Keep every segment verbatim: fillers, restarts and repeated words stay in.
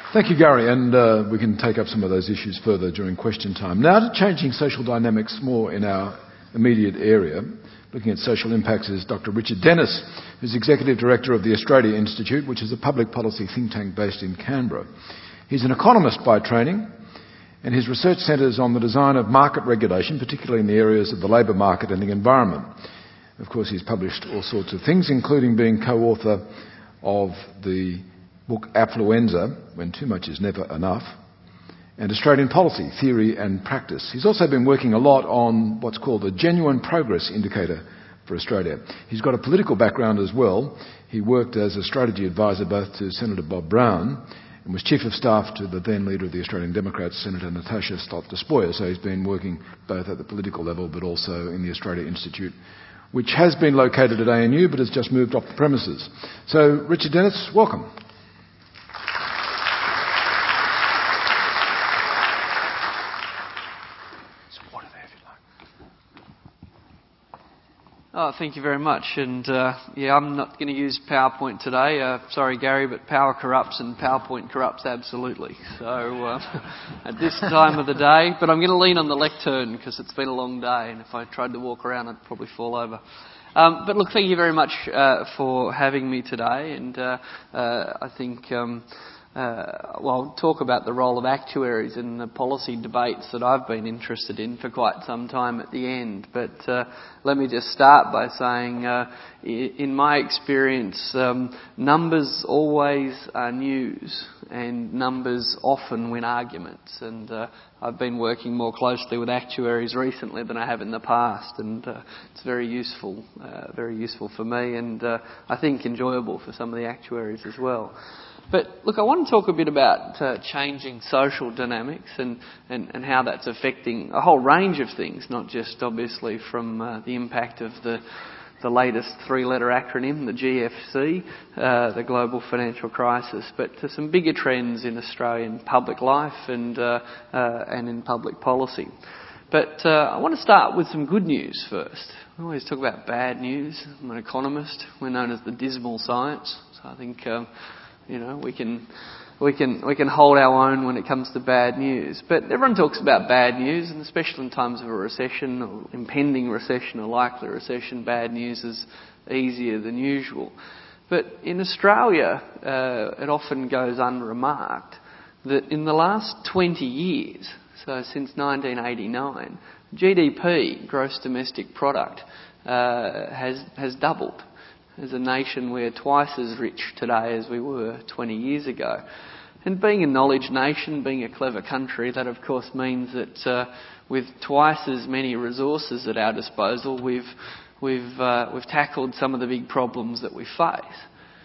Thank you, Gary, and uh, we can take up some of those issues further during question time. Now to changing social dynamics more in our immediate area. Looking at social impacts is Doctor Richard Denniss, who's Executive Director of the Australia Institute, which is a public policy think tank based in Canberra. He's an economist by training, and his research centres on the design of market regulation, particularly in the areas of the labour market and the environment. Of course, he's published all sorts of things, including being co-author of the book Affluenza, When Too Much Is Never Enough, and Australian Policy, Theory and Practice. He's also been working a lot on what's called the Genuine Progress Indicator for Australia. He's got a political background as well. He worked as a strategy advisor both to Senator Bob Brown and was Chief of Staff to the then leader of the Australian Democrats, Senator Natasha Stott-Despoja. So he's been working both at the political level but also in the Australia Institute, which has been located at A N U but has just moved off the premises. So, Richard Denniss, welcome. Oh, thank you very much. And uh, yeah, I'm not going to use PowerPoint today. Uh, sorry, Gary, but power corrupts and PowerPoint corrupts absolutely. So uh, at this time of the day, but I'm going to lean on the lectern because it's been a long day, and if I tried to walk around, I'd probably fall over. Um, but look, thank you very much uh, for having me today. And uh, uh, I think. Um, Uh, well, I'll talk about the role of actuaries in the policy debates that I've been interested in for quite some time at the end. But uh, let me just start by saying, uh, in my experience, um, numbers always are news, and numbers often win arguments. And uh, I've been working more closely with actuaries recently than I have in the past, and uh, it's very useful, uh, very useful for me, and uh, I think enjoyable for some of the actuaries as well. But look, I want to talk a bit about uh, changing social dynamics and, and, and how that's affecting a whole range of things, not just obviously from uh, the impact of the the latest three-letter acronym, the G F C, uh, the global financial crisis, but to some bigger trends in Australian public life and uh, uh, and in public policy. But uh, I want to start with some good news first. I always talk about bad news. I'm an economist. We're known as the dismal science, so I think. Um, You know, we can, we can, we can hold our own when it comes to bad news. But everyone talks about bad news, and especially in times of a recession or impending recession or likely recession, bad news is easier than usual. But in Australia, uh, it often goes unremarked that in the last twenty years, so since nineteen eighty-nine, G D P, gross domestic product, uh, has has doubled. As a nation, we're twice as rich today as we were twenty years ago. And being a knowledge nation, being a clever country, that of course means that uh, with twice as many resources at our disposal, we've we've uh, we've tackled some of the big problems that we face.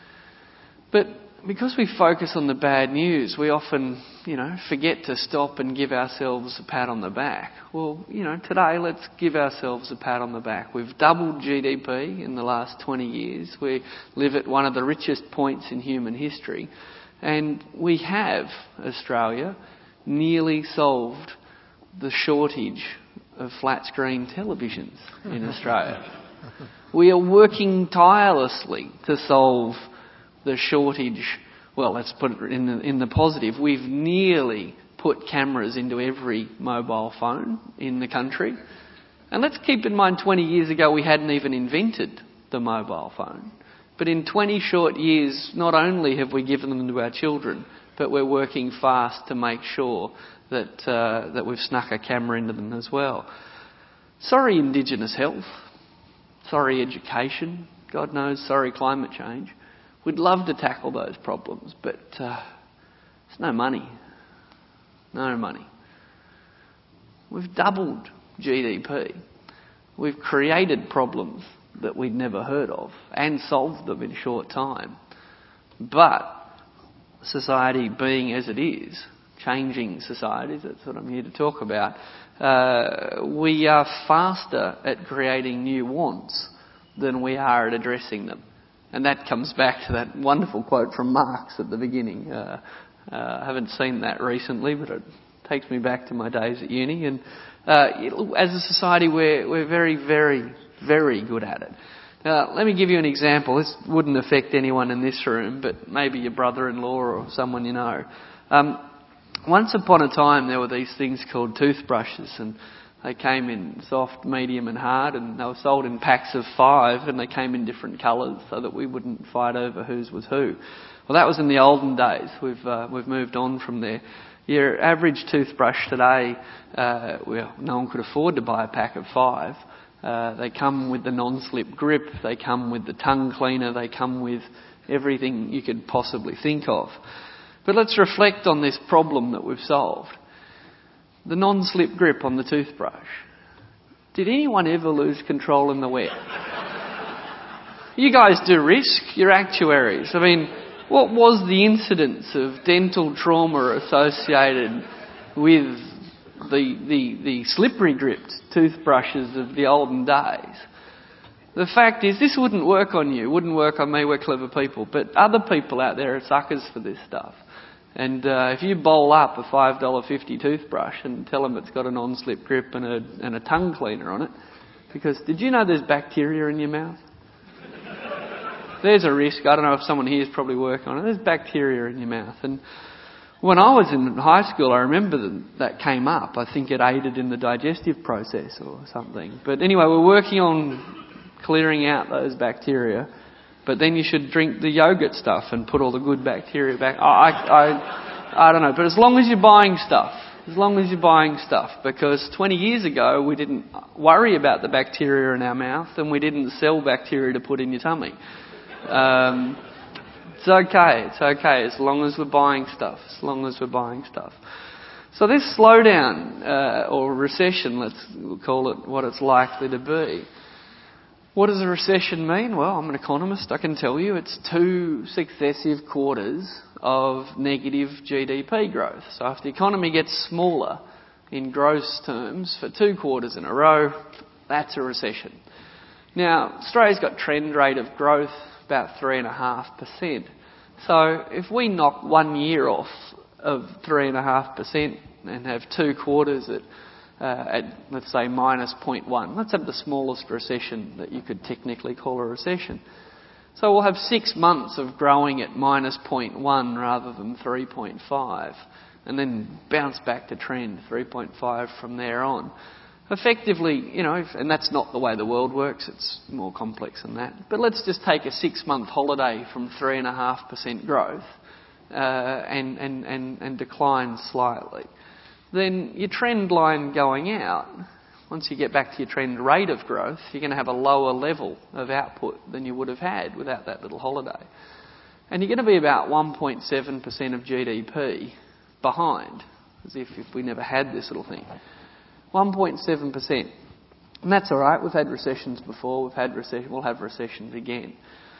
But because we focus on the bad news, we often, you know, forget to stop and give ourselves a pat on the back. Well, you know, today let's give ourselves a pat on the back. We've doubled G D P in the last twenty years. We live at one of the richest points in human history. And we have, Australia, nearly solved the shortage of flat screen televisions in Australia. We are working tirelessly to solve the shortage. Well, let's put it in the, in the positive. We've nearly put cameras into every mobile phone in the country. And let's keep in mind twenty years ago we hadn't even invented the mobile phone. But in twenty short years, not only have we given them to our children, but we're working fast to make sure that uh, that we've snuck a camera into them as well. Sorry, Indigenous health. Sorry, education. God knows, sorry, climate change. We'd love to tackle those problems, but uh, there's no money. No money. We've doubled G D P. We've created problems that we'd never heard of and solved them in a short time. But society being as it is, changing societies, that's what I'm here to talk about, uh, we are faster at creating new wants than we are at addressing them. And that comes back to that wonderful quote from Marx at the beginning. Uh, uh, I haven't seen that recently, but it takes me back to my days at uni. And uh, as a society, we're, we're very, very, very good at it. Uh, let me give you an example. This wouldn't affect anyone in this room, but maybe your brother-in-law or someone you know. Um, once upon a time, there were these things called toothbrushes, and they came in soft, medium and hard, and they were sold in packs of five, and they came in different colours so that we wouldn't fight over whose was who. Well, that was in the olden days. We've uh, we've moved on from there. Your average toothbrush today, uh, well, no one could afford to buy a pack of five. Uh, they come with the non-slip grip, they come with the tongue cleaner, they come with everything you could possibly think of. But let's reflect on this problem that we've solved. The non-slip grip on the toothbrush. Did anyone ever lose control in the wet? You guys do risk, you're actuaries. I mean, what was the incidence of dental trauma associated with the, the, the slippery gripped toothbrushes of the olden days? The fact is, this wouldn't work on you, wouldn't work on me, we're clever people, but other people out there are suckers for this stuff. And uh, if you bowl up a five dollars fifty toothbrush and tell them it's got a non-slip grip and a, and a tongue cleaner on it, because did you know there's bacteria in your mouth? There's a risk. I don't know if someone here is probably working on it. There's bacteria in your mouth. And when I was in high school, I remember that, that came up. I think it aided in the digestive process or something. But anyway, we're working on clearing out those bacteria. But then you should drink the yogurt stuff and put all the good bacteria back. I, I, I don't know. But as long as you're buying stuff, as long as you're buying stuff, because twenty years ago we didn't worry about the bacteria in our mouth and we didn't sell bacteria to put in your tummy. Um, it's okay, it's okay, as long as we're buying stuff, as long as we're buying stuff. So this slowdown, uh, or recession, let's call it what it's likely to be. What does a recession mean? Well, I'm an economist, I can tell you it's two successive quarters of negative G D P growth. So if the economy gets smaller in gross terms for two quarters in a row, that's a recession. Now, Australia's got trend rate of growth about three point five percent. So if we knock one year off of three point five percent and have two quarters at, uh, at let's say, minus zero point one, let's have the smallest recession that you could technically call a recession. So we'll have six months of growing at minus zero point one rather than three point five, and then bounce back to trend, three point five from there on. Effectively, you know, and that's not the way the world works, it's more complex than that. But let's just take a six-month holiday from three point five percent growth uh, and, and, and, and decline slightly. Then your trend line going out, once you get back to your trend rate of growth, you're going to have a lower level of output than you would have had without that little holiday. And you're going to be about one point seven percent of G D P behind, as if, if we never had this little thing. one point seven percent. And that's all right. We've had recessions before. We've had recession. We'll have recessions again.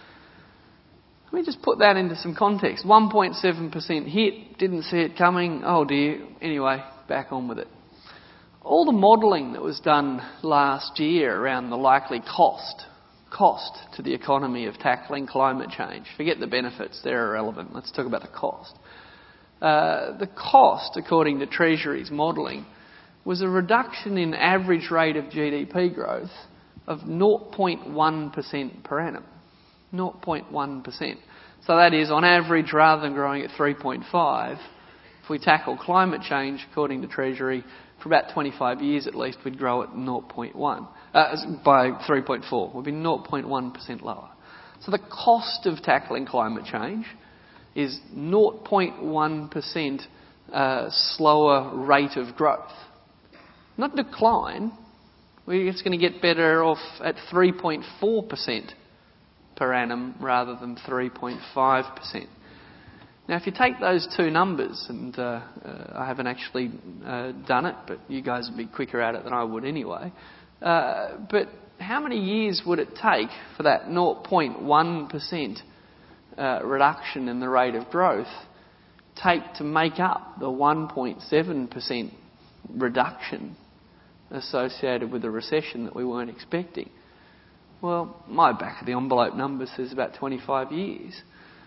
Let me just put that into some context. one point seven percent hit. Didn't see it coming. Oh dear. Anyway, back on with it. All the modelling that was done last year around the likely cost, cost to the economy of tackling climate change. Forget the benefits. They're irrelevant. Let's talk about the cost. Uh, the cost, according to Treasury's modelling, was a reduction in average rate of G D P growth of zero point one percent per annum. zero point one percent. So that is, on average, rather than growing at three point five, if we tackle climate change, according to Treasury, for about twenty-five years at least, we'd grow at zero point one. Uh, by three point four. We'd be zero point one percent lower. So the cost of tackling climate change is zero point one percent uh, slower rate of growth. Not decline. We're just going to get better off at three point four percent per annum rather than three point five percent. Now, if you take those two numbers, and uh, uh, I haven't actually uh, done it, but you guys would be quicker at it than I would anyway, uh, but how many years would it take for that zero point one percent uh, reduction in the rate of growth take to make up the one point seven percent reduction associated with a recession that we weren't expecting? Well, my back of the envelope number says about twenty-five years.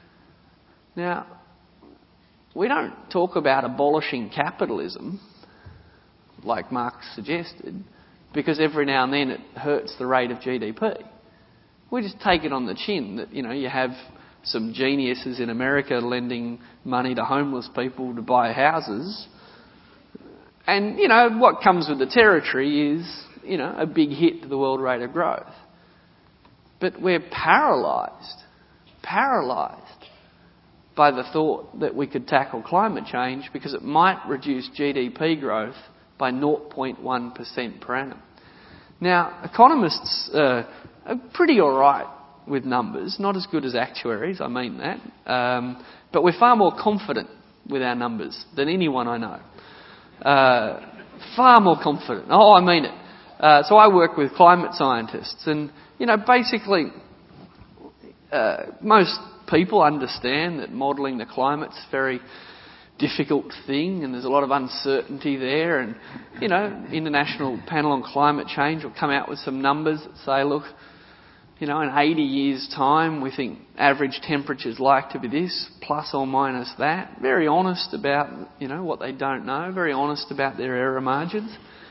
Now, we don't talk about abolishing capitalism like Marx suggested, because every now and then it hurts the rate of G D P. We just take it on the chin that, you know, you have some geniuses in America lending money to homeless people to buy houses. And, you know, what comes with the territory is, you know, a big hit to the world rate of growth. But we're paralysed, paralysed by the thought that we could tackle climate change because it might reduce G D P growth by zero point one percent per annum. Now, economists uh, are pretty all right with numbers, not as good as actuaries, I mean that, um, but we're far more confident with our numbers than anyone I know. Uh, far more confident. Oh, I mean it. Uh, so I work with climate scientists and, you know, basically uh, most people understand that modelling the climate's a very difficult thing and there's a lot of uncertainty there, and, you know, International Panel on Climate Change will come out with some numbers that say, look, you know, in eighty years' time we think average temperature's like to be this, plus or minus that. Very honest about, you know, what they don't know, very honest about their error margins.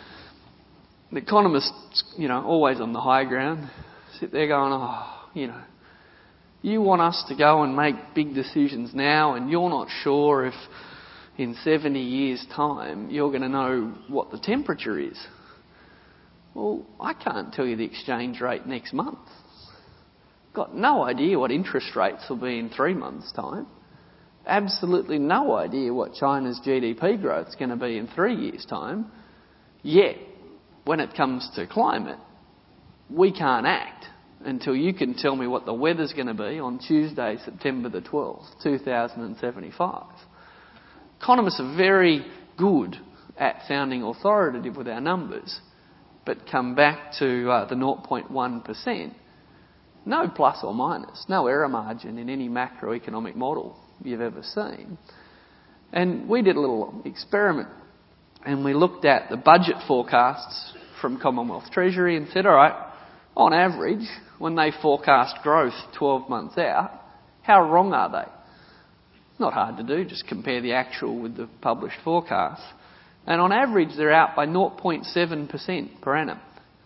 The economists, you know, always on the high ground, sit there going, oh, you know, you want us to go and make big decisions now and you're not sure if in seventy years' time you're going to know what the temperature is. Well, I can't tell you the exchange rate next month. Got no idea what interest rates will be in three months' time. Absolutely no idea what China's G D P growth is going to be in three years' time. Yet, when it comes to climate, we can't act until you can tell me what the weather's going to be on Tuesday, September the twelfth, two thousand seventy-five. Economists are very good at sounding authoritative with our numbers, but come back to uh, the zero point one percent. No plus or minus, no error margin in any macroeconomic model you've ever seen. And we did a little experiment and we looked at the budget forecasts from Commonwealth Treasury and said, all right, on average, when they forecast growth twelve months out, how wrong are they? Not hard to do, just compare the actual with the published forecast. And on average, they're out by zero point seven percent per annum.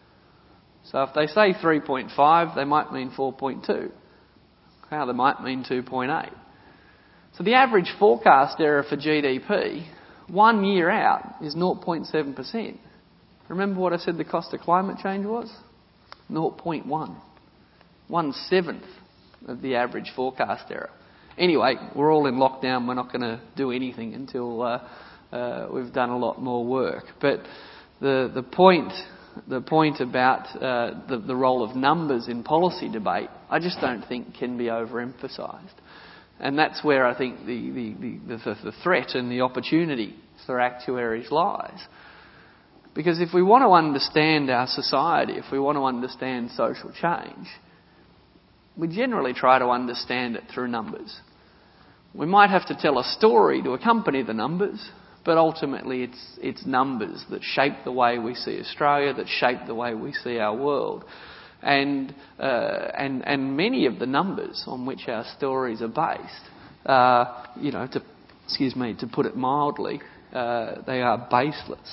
So if they say three point five, they might mean four point two. Well, they might mean two point eight. So the average forecast error for G D P, one year out, is zero point seven percent. Remember what I said the cost of climate change was? zero point one. One-seventh of the average forecast error. Anyway, we're all in lockdown. We're not going to do anything until uh, uh, we've done a lot more work. But the the point... The point about uh, the, the role of numbers in policy debate, I just don't think can be overemphasised. And that's where I think the, the, the, the, the threat and the opportunity for actuaries lies. Because if we want to understand our society, if we want to understand social change, we generally try to understand it through numbers. We might have to tell a story to accompany the numbers, but ultimately it's it's numbers that shape the way we see Australia, that shape the way we see our world. And uh, and and many of the numbers on which our stories are based, uh, you know, to excuse me, to put it mildly, uh, they are baseless.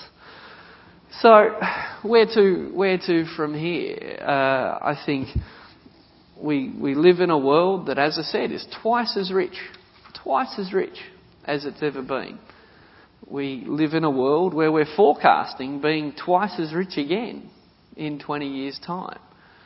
So where to where to from here? Uh, I think we we live in a world that, as I said, is twice as rich, twice as rich as it's ever been. We live in a world where we're forecasting being twice as rich again in twenty years' time.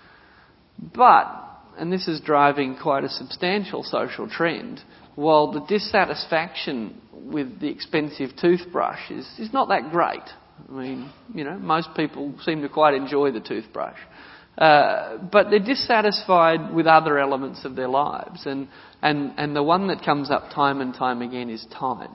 But, and this is driving quite a substantial social trend, while the dissatisfaction with the expensive toothbrush is, is not that great. I mean, you know, most people seem to quite enjoy the toothbrush. Uh, but they're dissatisfied with other elements of their lives. And, and, and the one that comes up time and time again is time.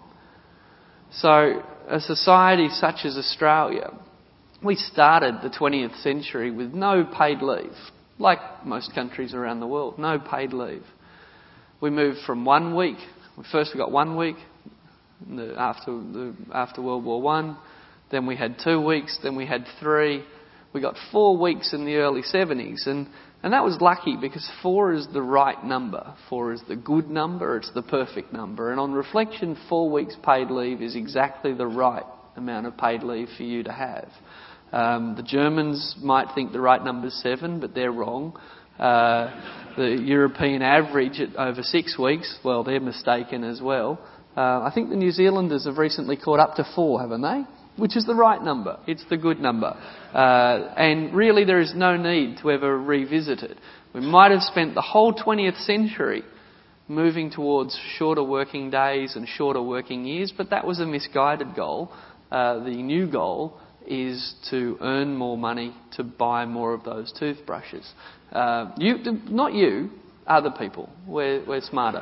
So a society such as Australia, we started the twentieth century with no paid leave, like most countries around the world, no paid leave. We moved from one week, first we got one week after, the, after World War One, then we had two weeks, then we had three, we got four weeks in the early seventies, and And that was lucky because four is the right number. Four is the good number. It's the perfect number. And on reflection, four weeks paid leave is exactly the right amount of paid leave for you to have. Um, the Germans might think the right number is seven, but they're wrong. Uh, the European average at over six weeks, well, they're mistaken as well. Uh, I think the New Zealanders have recently caught up to four, haven't they? Which is the right number. It's the good number. Uh, and really there is no need to ever revisit it. We might have spent the whole twentieth century moving towards shorter working days and shorter working years, but that was a misguided goal. Uh, the new goal is to earn more money to buy more of those toothbrushes. Uh, you, not you, other people. We're, we're smarter.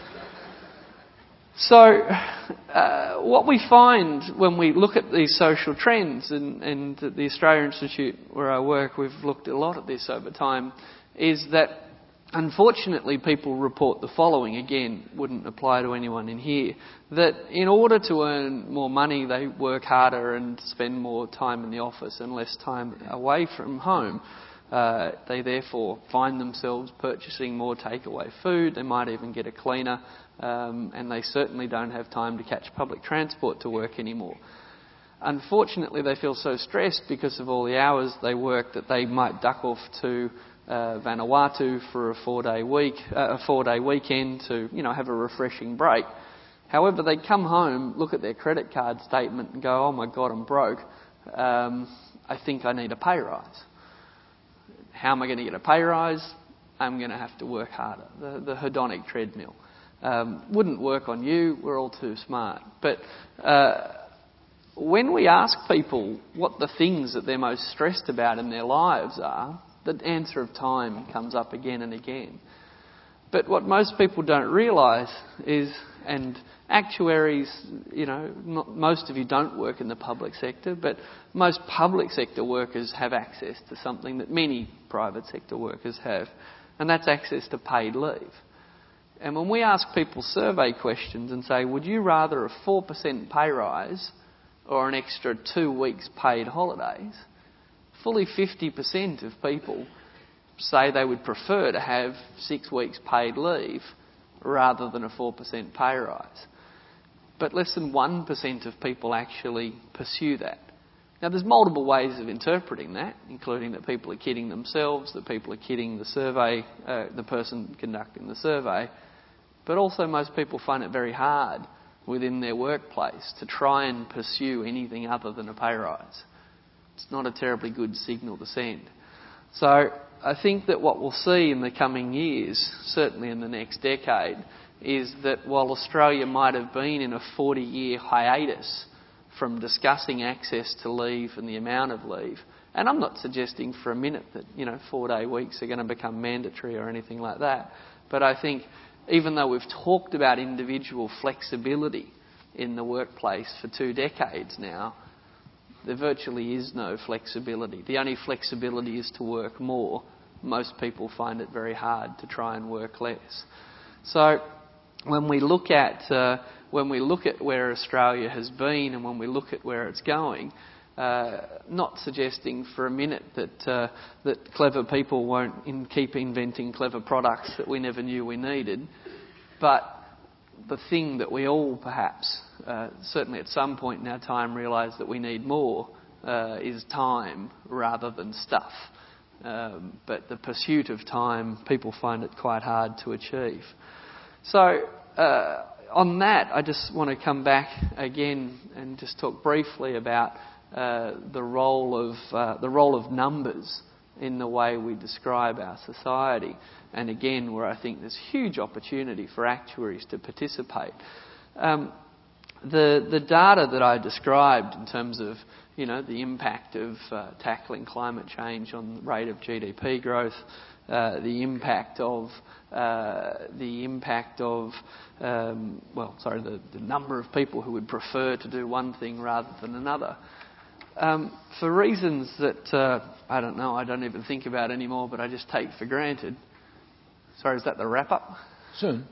So uh, what we find when we look at these social trends, and, and at the Australia Institute where I work, we've looked a lot at this over time, is that unfortunately people report the following, again, wouldn't apply to anyone in here, that in order to earn more money they work harder and spend more time in the office and less time away from home. Uh, they therefore find themselves purchasing more takeaway food, they might even get a cleaner, um, and they certainly don't have time to catch public transport to work anymore. Unfortunately they feel so stressed because of all the hours they work that they might duck off to Uh, Vanuatu for a four-day week, uh, a four-day weekend to, you know, have a refreshing break. However, they come home, look at their credit card statement and go, "Oh my God, I'm broke. Um, I think I need a pay rise. How am I going to get a pay rise? I'm going to have to work harder." The, the hedonic treadmill um, wouldn't work on you. We're all too smart. But uh, when we ask people what the things that they're most stressed about in their lives are, the answer of time comes up again and again. But what most people don't realise is, and actuaries, you know, not, most of you don't work in the public sector, but most public sector workers have access to something that many private sector workers have, and that's access to paid leave. And when we ask people survey questions and say, would you rather a four percent pay rise or an extra two weeks paid holidays, fully fifty percent of people say they would prefer to have six weeks paid leave rather than a four percent pay rise. But less than one percent of people actually pursue that. Now there's multiple ways of interpreting that, including that people are kidding themselves, that people are kidding the survey, uh, the person conducting the survey, but also most people find it very hard within their workplace to try and pursue anything other than a pay rise. It's not a terribly good signal to send. So I think that what we'll see in the coming years, certainly in the next decade, is that while Australia might have been in a forty-year hiatus from discussing access to leave and the amount of leave, and I'm not suggesting for a minute that, you know, four-day weeks are going to become mandatory or anything like that, but I think even though we've talked about individual flexibility in the workplace for two decades now, there virtually is no flexibility. The only flexibility is to work more. Most people find it very hard to try and work less. So when we look at uh, when we look at where Australia has been and when we look at where it's going, uh, not suggesting for a minute that uh, that clever people won't in keep inventing clever products that we never knew we needed, but the thing that we all perhaps, uh, certainly at some point in our time, realise that we need more uh, is time rather than stuff. Um, but the pursuit of time, people find it quite hard to achieve. So uh, on that, I just want to come back again and just talk briefly about uh, the role of uh, the role of numbers in the way we describe our society. And again, where I think there's huge opportunity for actuaries to participate. Um, the the data that I described in terms of, you know, the impact of uh, tackling climate change on the rate of G D P growth, uh, the impact of uh, the impact of um, well, sorry, the, the number of people who would prefer to do one thing rather than another. Um, for reasons that uh, I don't know, I don't even think about anymore, but I just take for granted. Sorry, is that the wrap-up? Soon.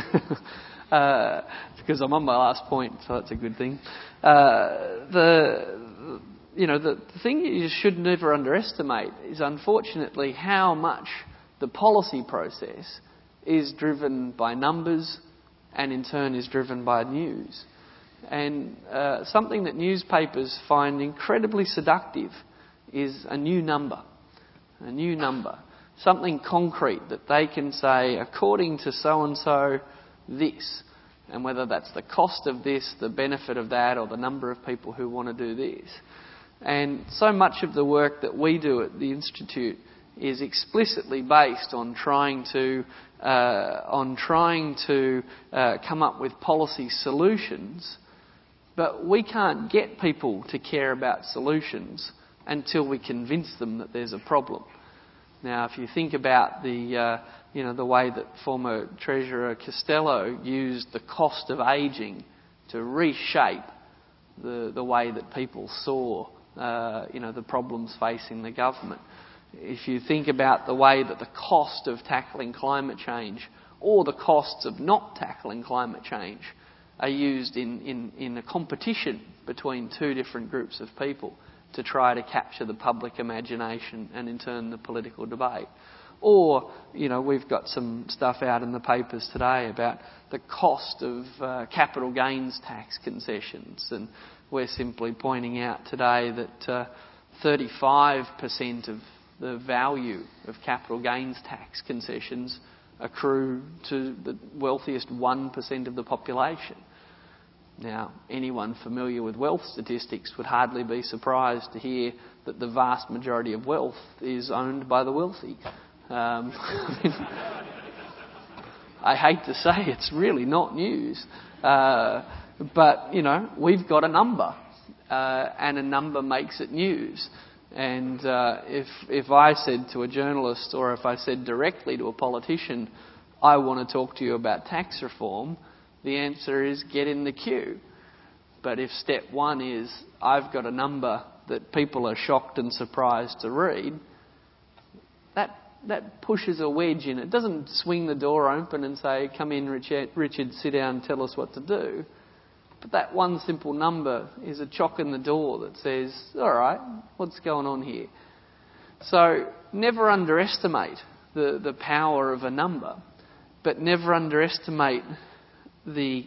uh, because I'm on my last point, so that's a good thing. Uh, the, you know, the, the thing you should never underestimate is, unfortunately, how much the policy process is driven by numbers and, in turn, is driven by news. And uh, something that newspapers find incredibly seductive is a new number. A new number. something concrete that they can say, according to so-and-so, this. And whether that's the cost of this, the benefit of that, or the number of people who want to do this. And so much of the work that we do at the Institute is explicitly based on trying to uh, on trying to uh, come up with policy solutions, but we can't get people to care about solutions until we convince them that there's a problem. Now, if you think about the uh, you know the way that former Treasurer Costello used the cost of ageing to reshape the the way that people saw uh, you know the problems facing the government. If you think about the way that the cost of tackling climate change or the costs of not tackling climate change are used in, in, in a competition between two different groups of people to try to capture the public imagination and in turn the political debate. Or, you know, we've got some stuff out in the papers today about the cost of uh, capital gains tax concessions, and we're simply pointing out today that uh, thirty-five percent of the value of capital gains tax concessions accrue to the wealthiest one percent of the population. Now, anyone familiar with wealth statistics would hardly be surprised to hear that the vast majority of wealth is owned by the wealthy. Um, I, mean, I hate to say it's really not news, uh, but, you know, we've got a number, uh, and a number makes it news. And uh, if if I said to a journalist, or if I said directly to a politician, I want to talk to you about tax reform, the answer is get in the queue. But if step one is I've got a number that people are shocked and surprised to read, that that pushes a wedge in. It doesn't swing the door open and say, come in, Richard, Richard, sit down, tell us what to do. But that one simple number is a chock in the door that says, all right, what's going on here? So never underestimate the, the power of a number, but never underestimate the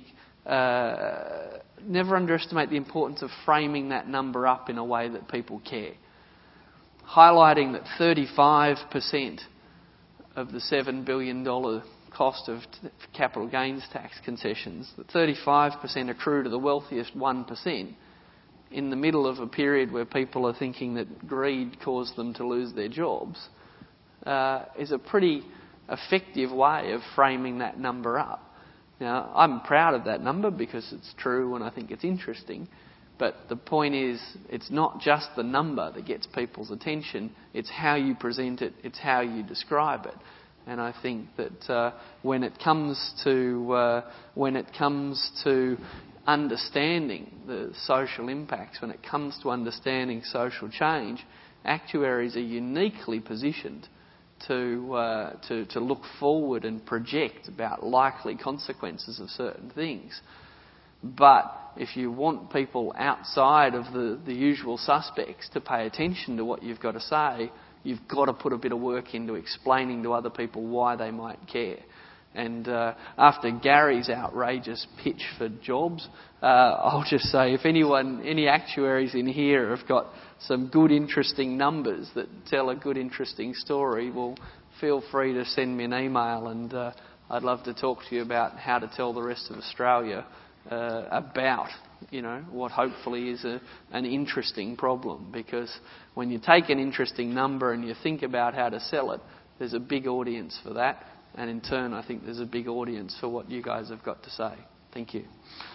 uh, never underestimate the importance of framing that number up in a way that people care. Highlighting that thirty-five percent of the seven billion dollars cost of t- capital gains tax concessions, that thirty-five percent accrue to the wealthiest one percent in the middle of a period where people are thinking that greed caused them to lose their jobs, uh, is a pretty effective way of framing that number up. Now, I'm proud of that number because it's true and I think it's interesting, but the point is it's not just the number that gets people's attention, it's how you present it, it's how you describe it. And I think that uh, when it comes to uh, when it comes to understanding the social impacts, when it comes to understanding social change, actuaries are uniquely positioned to uh, to to look forward and project about likely consequences of certain things. But if you want people outside of the, the usual suspects to pay attention to what you've got to say, you've got to put a bit of work into explaining to other people why they might care. And uh, after Gary's outrageous pitch for jobs, uh, I'll just say if anyone, any actuaries in here have got some good, interesting numbers that tell a good, interesting story, well, feel free to send me an email, and uh, I'd love to talk to you about how to tell the rest of Australia uh, about, you know, what hopefully is a, an interesting problem. Because when you take an interesting number and you think about how to sell it, there's a big audience for that. And in turn, I think there's a big audience for what you guys have got to say. Thank you.